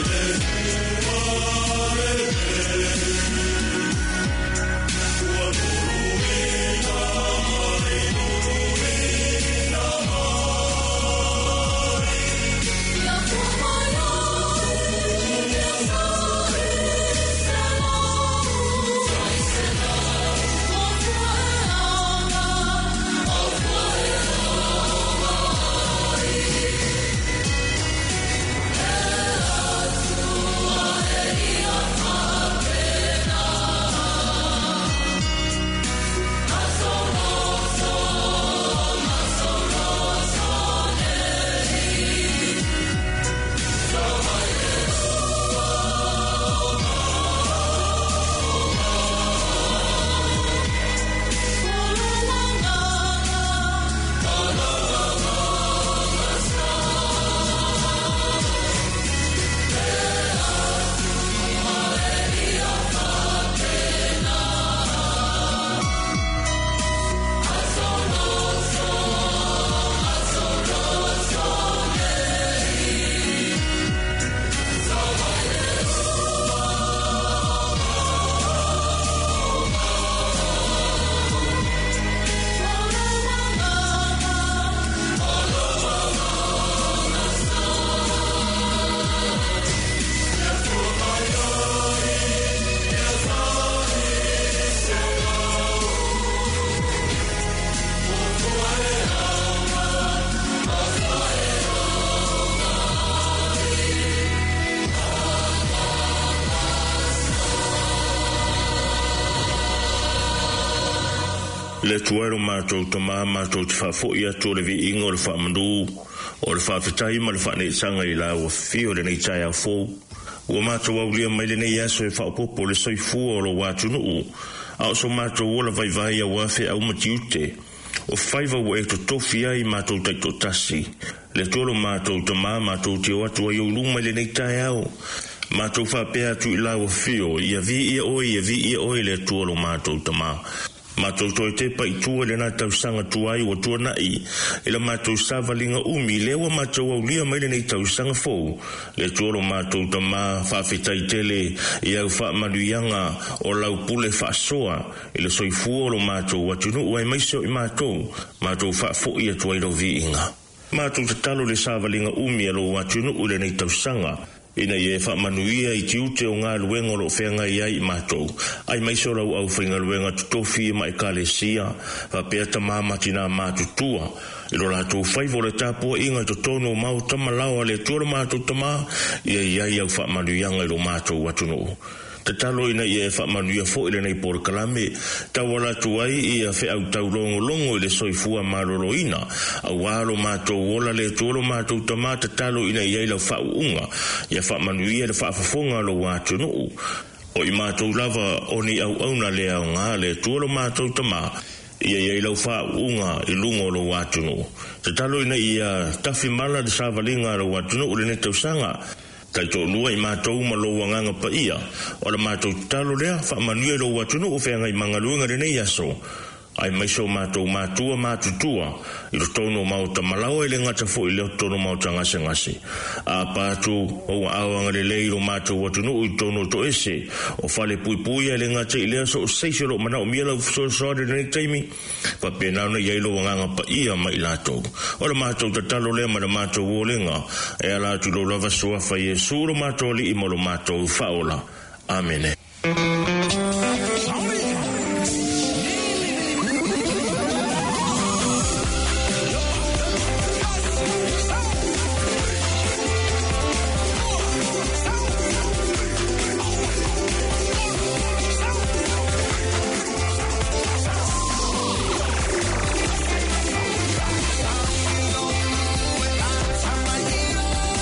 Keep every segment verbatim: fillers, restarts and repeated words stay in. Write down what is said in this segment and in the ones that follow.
le tuero mātou tama mātou te whafo ia tō le vi ingo le whamandu o le whawhitai ma le whane sanga i la o whio le nei tai a fō. Ua mātou au lia mai le nei aso e whaopopo le soifu o lo wātu nuu. Ao so mātou ola vai vai a wafe au matiute. O whaiva wa e to tofi ai mātou taito tasi. Le tōro mātou tama mātou te o atu ai o luma le nei tai au. Mātou whapea tu i la o whio ia vi ia oi ia vi ia oi le tōro mātou tama. Mātou toi te pa i tua le nā tau sanga tuai o tua nai. Ila mātou sāwalinga umi lewa mātou au lia mai le nei tau sanga fōu. Le tuoro mātou ta mā whawhetai tele i au whaamanuianga o lau pule whaasoa. Ila soi fuoro mātou watunu uai maiseo i mātou. Mātou whaafo ia tuai rau vi inga. Mātou ta talo le sāwalinga umi alo watunu ule nei tau sanga. Ina ye fa manuia i tiute o ngā luenga lo whenga i ai mātou. Ai maiso rau au whenga luenga tutofi mai kalesia, fa pea ta māmati nā mātutua. Ilo rātou whaivo le tāpua inga to tono mau tamalawa le tuara mātou tamā, ia i ai au fa manuianga ilo mātou watuno. Te talo ina ia e whamanuia fo ile nei por kalame, tawala tuai ia whi au tau longo longo ile soifua maroro ina, au waro mātou wola le tuoro mātou tamā te talo ina ia ila whau unga, ia whamanuia le whaafafonga lo wātu nuu. O i mātou lava oni au auna le au ngā le tuoro mātou tamā, ia ia ila whau unga i lungo lo wātu nuu. Te talo ina ia tafi mala de sāwalinga lo wātu nuu le ne tausanga, tai tō lua i mātou ma lo wanganga pa ia. O la mātou talo lea, wha manuia lo watunu o whenga i mangaluanga renei aso. Ai maiso mātou mātua mātutua, i lo tono mauta malawa i le ngata fo i leo tono mauta ngase ngase. A pātu o awanga le leiro mātou watunu i tono to ese, o whale pui pui a le ngata i lea so o seisio lo mana o mia lau so soare renei taimi, pa penauna i ailo wanganga pa ia mai lātou. O la mātou tatalo lea ma la mātou wolenga, e ala tu lo lava soafa Yesu lo mātou li i molo mātou faola. Amene.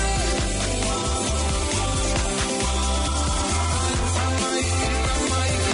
Bye.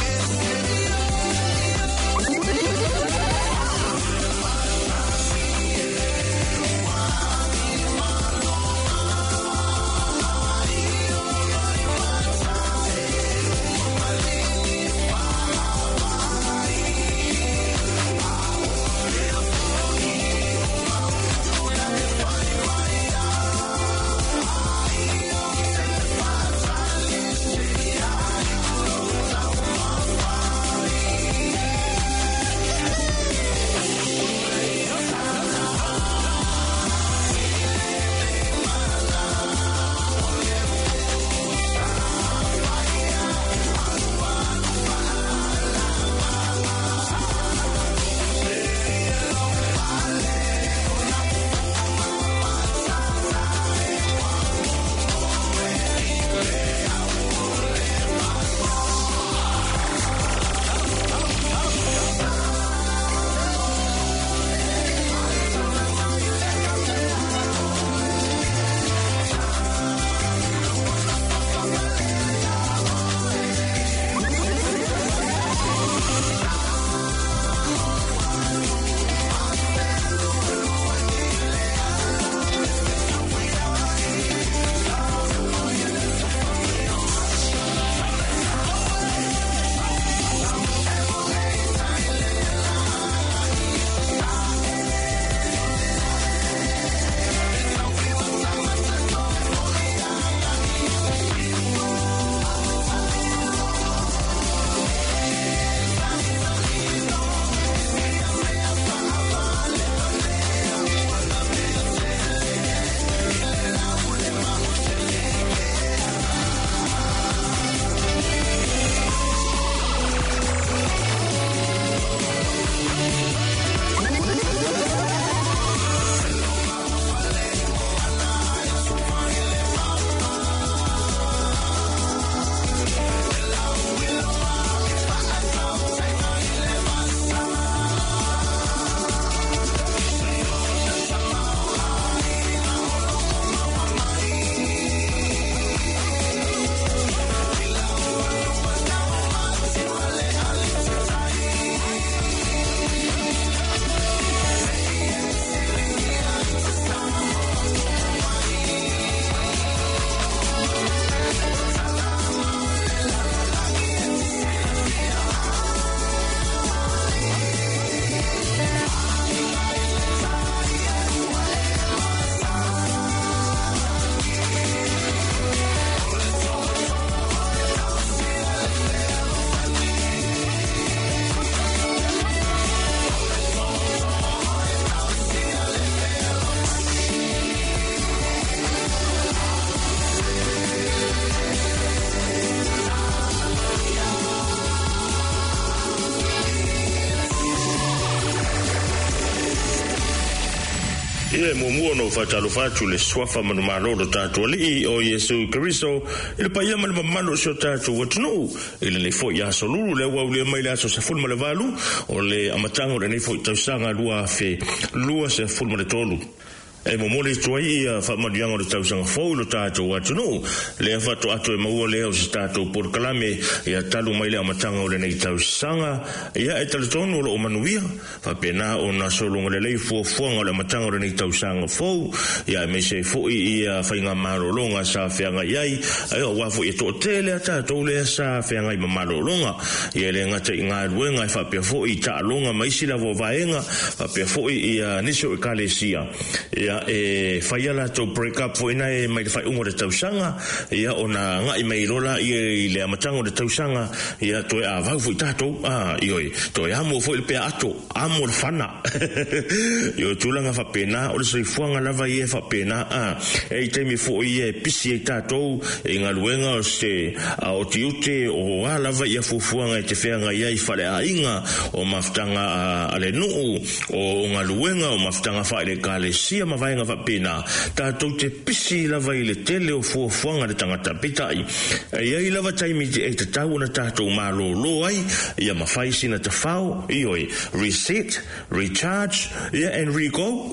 le mo mo no fa talo fa tu le swafa manu malo do tatu ali o Yesu Kristo il pa yama le malo so tatu watno il le fo ya solo le wa le mai la so se fulma le valu o le amatango le fo tausanga lua fe lua se fulma le tolu e mo mo le tuai a fa madiango le tausanga fo lo tatu watno le fa to ato e mo le o tatu por kalame ya talu mai le amatango le nei tausanga ya e talo tono lo manuia fa pena o na solo le le fo fo le amatango le nei tausanga fo ya me se fo i a fa inga malo longa sa fe nga yai ai o wa fo e to tele ata to le sa fe nga i malo longa ye le nga te nga luenga fa pe fo i ta longa mai sila vo vaenga fa pe fo i a niso e kalesia ya e faiala to break up fo ina e mai fa ungo de tausanga ya ona nga i mai lola i le amatango de tausanga ya to a va fo tato a ioi to ya mo fo il pe ato amo le fana yo tulanga fa pena o le soi fuanga lava i fa pena a e te mi fo i e pisi e tato e nga luenga o se a o tiute o a lava i fo fuanga e te feanga ia i fale a inga o maftanga a le nuu o nga luenga o maftanga fa ile kale sia ma vaenga fa pena tato te pisi lava i le tele o fo fuanga de tangata pitai e ai lava taimi e te tau na tato malo lo ai ia ma fai sina te fao ioi reset recharge ia and re-go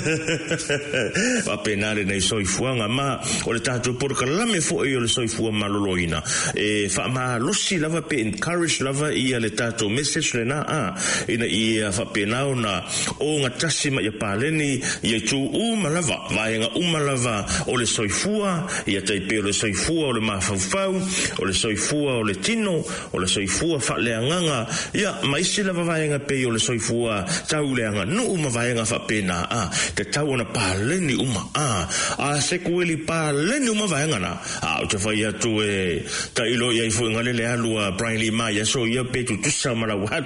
fa pena le nei soi fuanga ma o le tato por kalame fo i o le soi fuanga maloloina e fa ma losi lava pe encourage lava ia le tato message le na a ina ia fa pena ona o nga tasima ia paleni ia tu uma lava vaenga uma lava o le soi fua ia tai pe o le soi fua o le mafaufau o le soi fua o le tino o le soi fua fa le anganga ia maisi lava vaenga pe o le soi fua tau le anga no uma vaenga fa pena a te tau ona paleni uma a a se kueli paleni uma vaenga na a o te fai atu e ta ilo ia i fu ngale le alu a Brian Lee Ma ia so ia pe tu tusa mala wat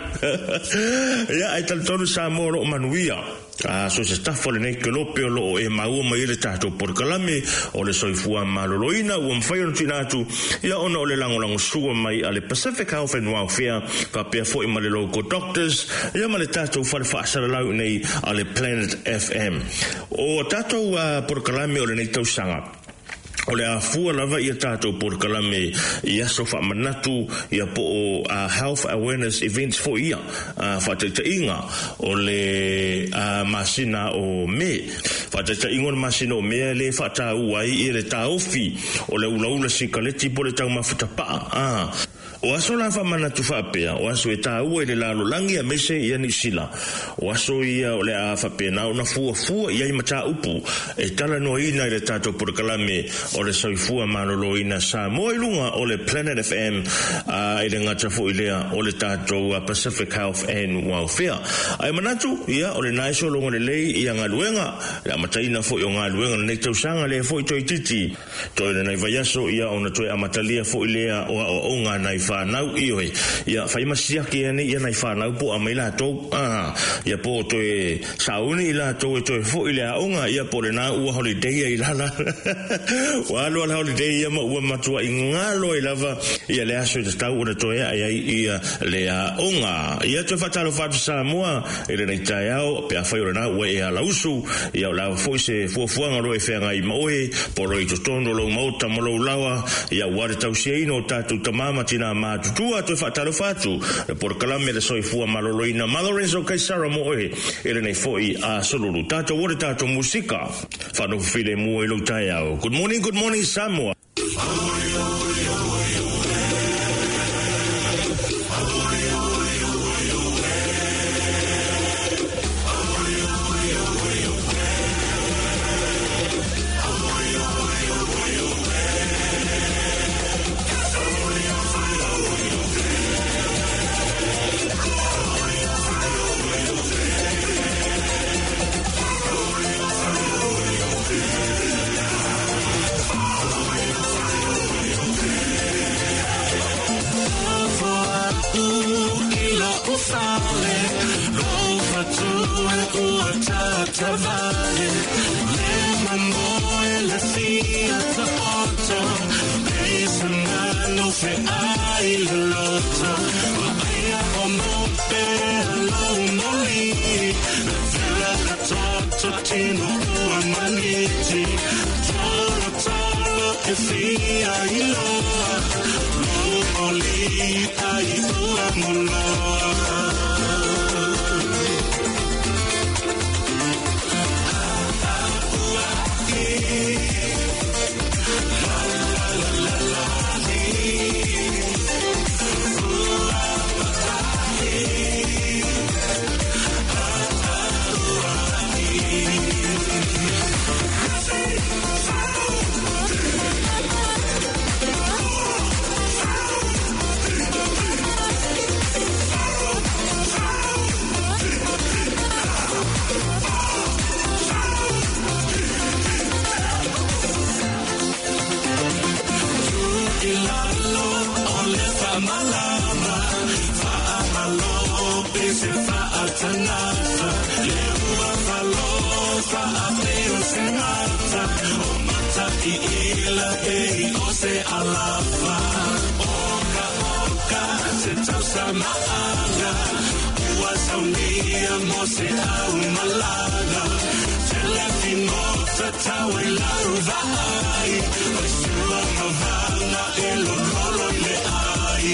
ia ai tal tonu sa mo lo manuia a so se sta fole nei ke lo pe lo e ma o mai le tato por kalame o le soifua maloloina o mfai on tinatu ia ona o le lango lango sua mai ale Pacific Health and Welfare pa pe fo i male local doctors ia male tato fa fa sala lau nei ale Planet F M o tato uh, por kalame o le nei tau sanga o le afua lava ia tātou por kalame ia sofa manatu ia po o uh, health awareness events fo ia uh, whataitainga o le uh, masina o me whataitainga o le masina o mea le whatau ai i le tāofi o le ulaula sikaleti po le tau mawhutapaa ah. O aso la fa manatu whapea, o aso e tā ua i le lalo langi a mese i ani sila. O aso ia o le a whapea na o na fua fua i ai mata upu. E tala no ina i le tātou purakalame o le soifua manolo ina sa moa ilunga o le Planet F M uh, i le ngata fu i lea o le tātou uh, Pacific Health and Welfare. Ai manatu, ia o le naiso longa le lei i a ngā luenga, le amataina fu i o ngā luenga le neitau sanga le fu i toi titi. Toi le nai vayaso ia o na toi amatalia fu i lea o a o ngā nai nau ioi ia fai masia ki ane ia nai whanau po a mai la tau ah, ia po to e sauni la tau e to e fo i le aunga ia po le na ua holiday i lala walo ala holiday ia ma ua matua i ngalo i lava ia le aso i te tau ura to e ai ia le aunga ia to fatalo fatu Samoa i le nei tai au pe a fai ura na ua e ala usu ia la fo se fo fuanga lo e whenga i maoe po lo i to tono lo mauta mo lo lawa ia ware tau se ino tatu tamama tina matutua to fatalo fatu por kalame le soifua maloloina Lorenzo Kaisara moe ele nei foi a solulu tato wore tato musika fano file mo e lo taiao. Good morning, good morning Samoa. Travale, le mando la sia auto, pensando se hai l'otto, ma hai a monte allo moli, Toto tino ua maniti Tolo tolo e fia iloa Moli ai ua moloa Tanasa, leua falosa, apeo senata, o mata I ila e o se alafa, oka oka, se tausa maanga, ua saunia mo se au malaga, telefino sa tawe lau vai, o sua mavanga e lo lolo le ai.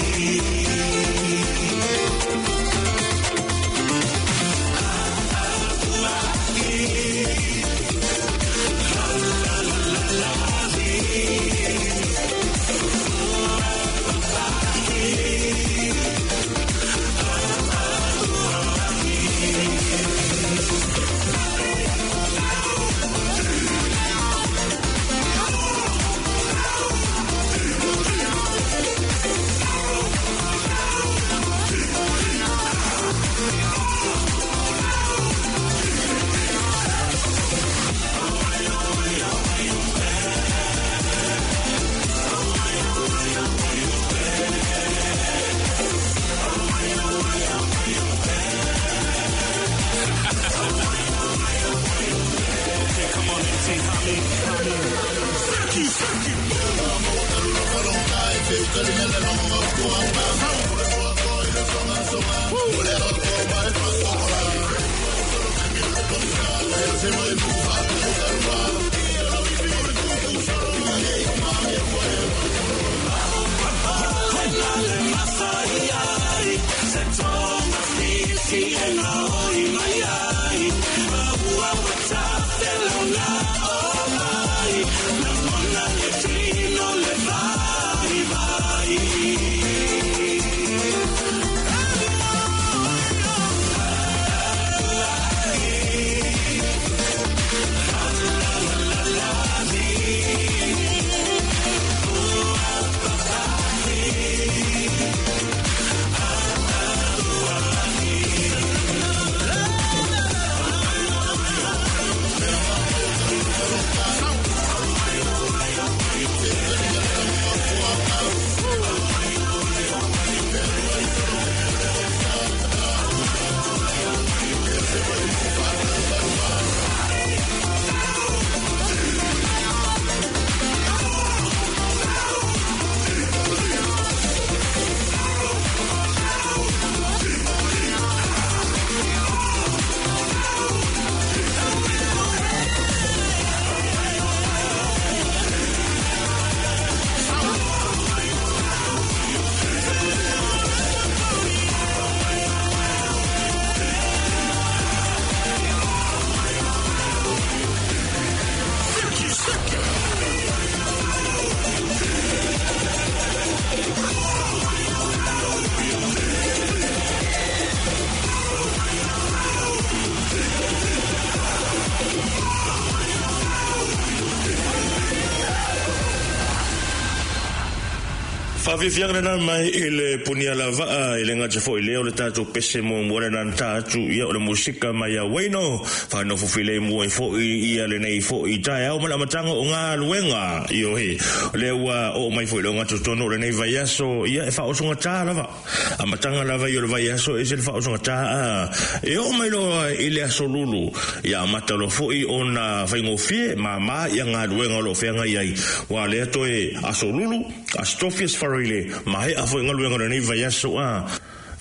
Fafifianga na mai ile punia lava ile ngaje fo ile o le tatu pese mo mo na tatu ia o le musika mai a waino fa no fufile mo fo ia le nei fo i tai au mala matanga o nga luenga io he le wa o mai fo le nga tono le nei vaiaso ia e fa o songa ta lava a matanga lava io le vaiaso e se fa o songa ta e o mai lo ile asolulu ia mata lo fo i ona fa ngo fie mama ia nga luenga lo fenga ia wa le to e asolulu astofies farile mai a fo nga luenga le nei vaiaso a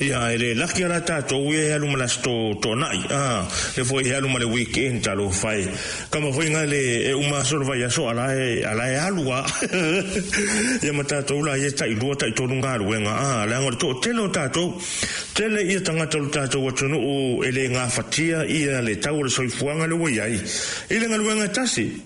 ia ele laki ala tātou e alu malasto tonai ah e foi alu male weekend talo fai kama foi ngale e uma solo vai aso ala e ala e alua ia mata tātou la ia tai lua tai tonu ngalu wenga ah la ngor to telo tātou tele ia tangata tātou atunu o ele ngā fatia ia le tau le soifuanga le wai ai ile ngalu wenga tasi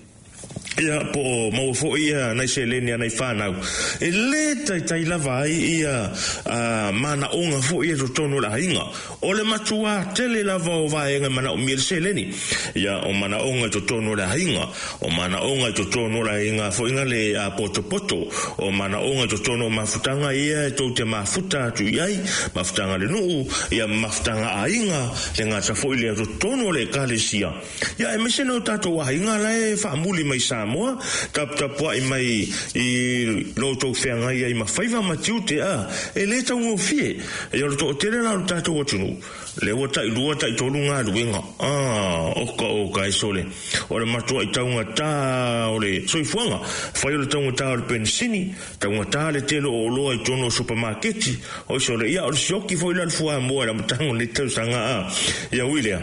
ia po mau fo ia nai selenia nai fanau e le tai tai lava ai ia uh, mana onga fo ia to tonu la hinga o le matua tele lava o vai nga mana o mir seleni ia o mana onga to tonu la hinga o mana onga to tonu la hinga fo inga le a poto poto o mana onga to tonu mafutanga ia to te mafuta tu iai mafutanga le nu ia mafutanga a hinga le ngata fo ile to tonu le kalesia ia e meseno tato wa hinga la e fa muli mai sa moa tap tap wa mai i loto fenga ia i mafaiva matiute a e le tau fie e o to tere na tato wotunu le wota i lua tai tolu ngā luenga ah oka oka e sole o le matua i taunga tā o le soifuanga fai o le taunga tā o le pensini taunga tā le telo o loa i tono supermarketi o sole ia o le sioki foi la fua moa la matango le tau sanga a ia wilea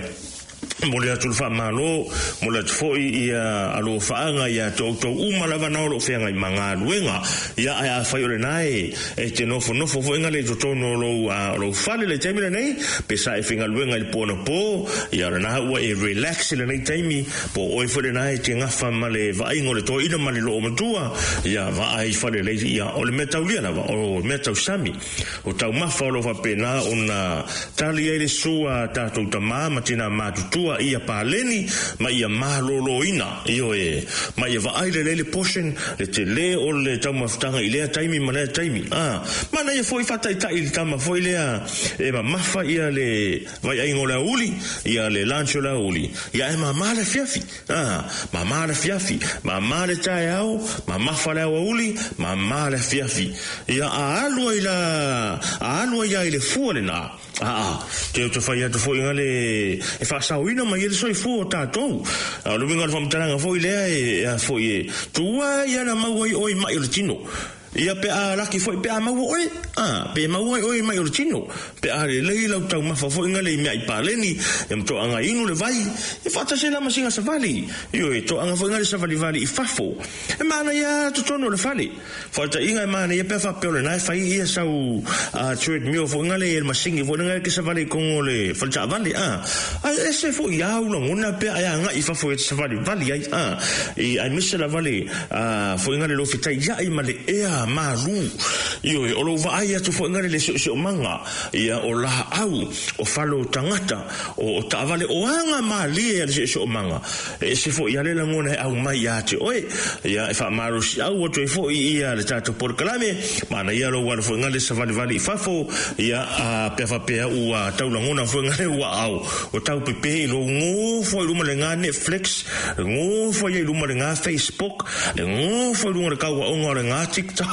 mo le atu fa malo mo le foi ia alo faanga ia to to uma lava na lo fenga i manga luenga ia ia fa yole nai e te no fo no fo fo ngale to to no lo lo fale le temile nei pe sa e finga luenga il pono po ia na wa e relax le nei temi po o fo le nai te ngafa male va ingo le to ina male lo matua ia va ai fa le ia o le metaulia na o metau sami o tau mafa lo fa pena ona tali ele sua ta to tama matina matutua ia paleni ma ia maloloina io e ma ia vai le le portion le te le o le tama ftanga ile taimi mana taimi ah mana ia foi fatai tai tama foi le e ma mafa ia le vai ai ngola uli ia le lancho la uli ia e ma mala fiafi ah ma mala fiafi ma mala tai au ma mafa la uli ma mala fiafi ia alu ila alu ia ile fuole na ah te te fai te foi ngale e fa sauina ma ele soi fu tatou a lo vinga fam tanga foi le e foi tua ia na mau oi mai o tino ia pe a laki foi pe a mau oi ah pe mau oi mai o tino pe a le le la tau ma fa foi ngale mi ai paleni e mto anga inu le vai e fa ta se la masinga savali io e to anga foi ngale savali vali i fafo e mana ia to tono le fali fa ta inga mana ia pe fa pe le nai fa ia sau a trade mio foi ngale el masingi foi ngale ke savali con le fa ta vali ah e se foi ia uno una pe a nga i fafo e savali vali ai ah e ai misse la vali ah foi ngale lo fita ia i male ea malu io e o lo vai atu fo ngare le so manga ia o la au o falo tangata o ta vale o anga mali e le so manga e se fo ia le la ngona au mai ate oi ia e fa maru si au o to fo ia le tato por kalame mana ia lo wa fo ngale sa vale vale fafo ia a pe fa pe u a tau la ngona fo ngale wa au o tau pepe lo ngo fo lu ma le nga Netflix ngo fo ia lu ma le nga Facebook ngo fo lu ma ka wa ngo le nga TikTok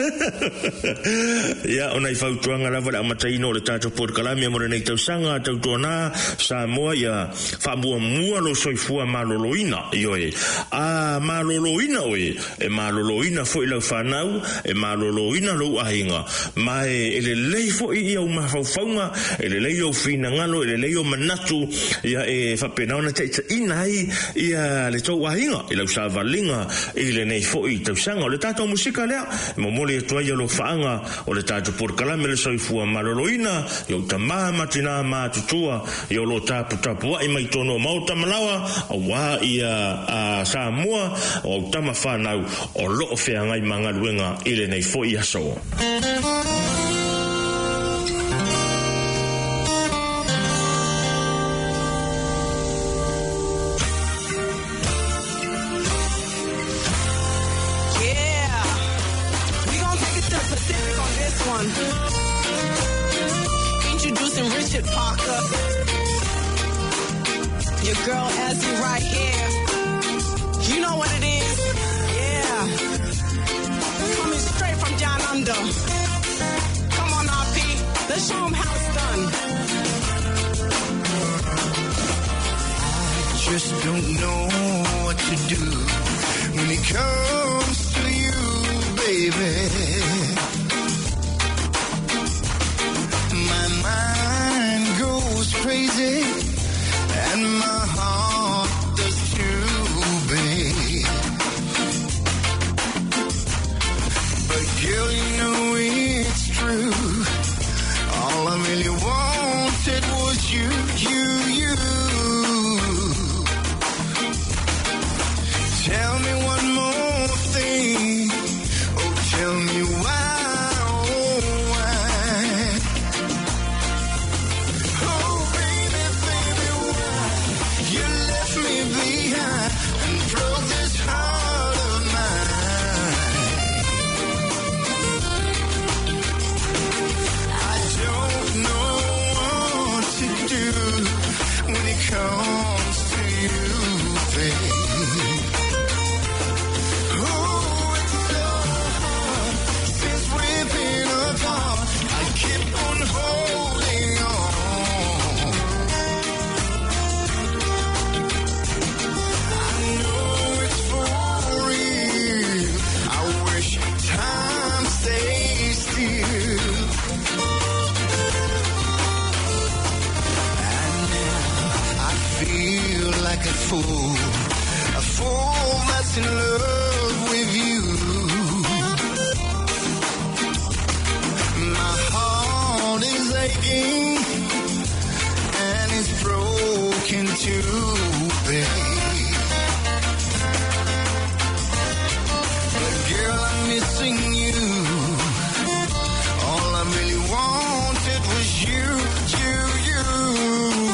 ia ona i fautuanga lava la mataino le tato por kalame mo nei tau sanga tau tona Samoa ia famua mua lo soifua maloloina io e a maloloina oe e maloloina foi la fanau e maloloina lo ainga mai ele lei foi ia uma faufaunga ele lei o fina ngalo ele lei o manatu ia e fa pena ona te inai ia le tau ainga ele usa valinga ele nei foi tau sanga le tato musika lea mo mole to ia lo faanga o le tato por kalame le soifua maloloina yo tama matina ma tutua yo lo tapu tapu ai mai tono mau tamalawa wa ia a Samoa o tama fanau o lo feanga i manga luenga ile nei fo ia so Introducing Richard Parker. Your girl Ezzy right here. You know what it is? Yeah. Coming straight from down under. Come on, R P. Let's show them how it's done. I just don't know what to do when it comes to you, baby. My mind Girl, you know it's true. All I really wanted was you, you, you. Tell me one more thing. Oh, tell me why, oh, why. Oh, baby, baby, why you left me behind and broke this heart of mine. I don't know what to do when it comes to you, babe. A fool, a fool that's in love with you. My heart is aching and it's broken too, babe. But girl, I'm missing you. All I really wanted was you, you, you.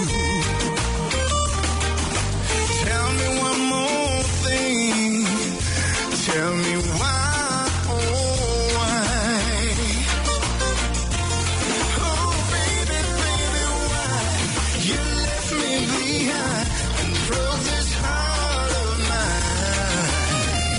Tell me why, oh why. Oh baby, baby, why you left me behind and broke this heart of mine.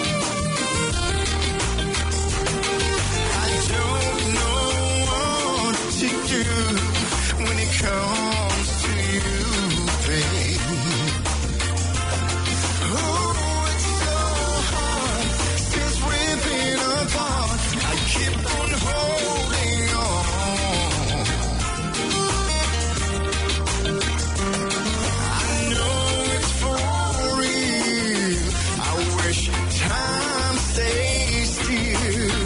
I don't know what to do when it comes to you, babe. I keep on holding on. I know it's for real. I wish time stayed still.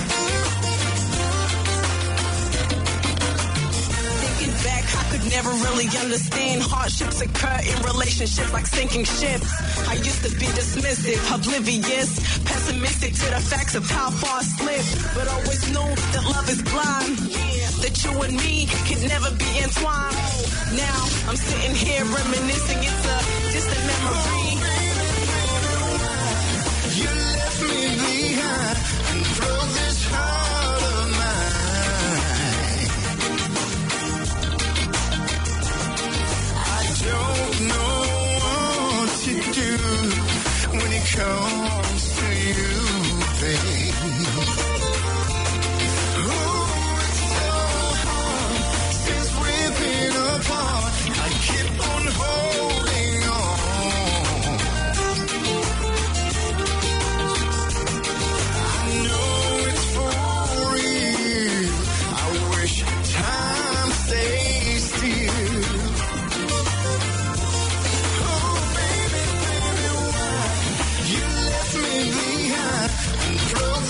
Thinking back, I could never really understand hardships occur in relationships like sinking ships. I used to be dismissive, oblivious, pessimistic to the facts of how far I slipped, but always knew that love is blind, that you and me could never be entwined. Now I'm sitting here reminiscing, it's a distant memory. You left me behind and broke this heart of mine. I don't know what to do when it comes to you, babe. Oh, it's so hard since we've been apart. I keep on holding on. I know it's for real. I wish time stayed still. Oh, baby, baby, why you left me behind and broke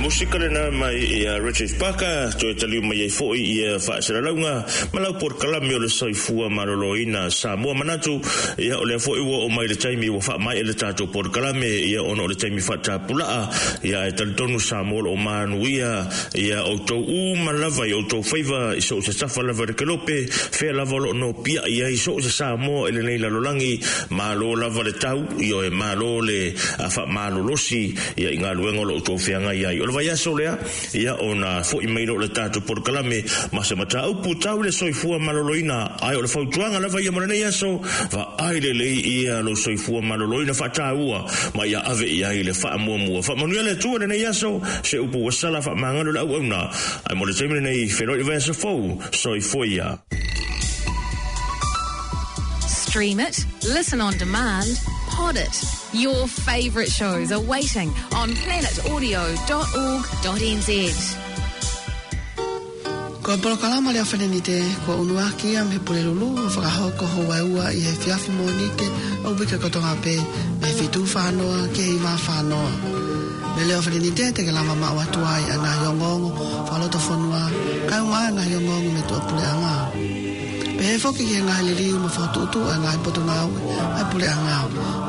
Musika lena mai ia Richard Parker to taliu mai foi ia fa seralaunga malau por kalame o le soifua maloloina Samoa manatu ia o le foi o mai le taimi o fa mai le tato por kalame ia ono le taimi fa tapula ia e tonu Samoa o manuia ia o to u malava o to favor iso se safa lava de kelope fe lava no pia ia iso se Samoa ele nei la lolangi malo lava le tau io e malo le fa malo losi ia inga luengo lo to fianga ia o vai asolea ia ona fo emailo le tato por kalame ma se mata u putau le soifua maloloina ai o le fautuanga la vai morena ia so va ai le le ia lo soifua maloloina fa taua ma ia ave ia ile fa mo mo fa manuel le tu le ia so se upu wasala fa mangalo la una ai mo le teme nei fero i vai so fo soifoia. Stream it, listen on demand, pod it. Your favourite shows are waiting on planet audio dot org dot n z. Ko polokalama le whanenite ko unuaki am he pule lulu whakahoko ho waiua i he whiawhi monike au wika kotonga pe me fitu whanoa ke hi ma whanoa. Me leo whanenite te ke lama maa watuai a ngā yongongo whaloto whanua kai unga ngā yongongo me tua pule anga. Pe he whoki ki ngā liriu ma whaututu a ngā poto ngāwe ai pule anga.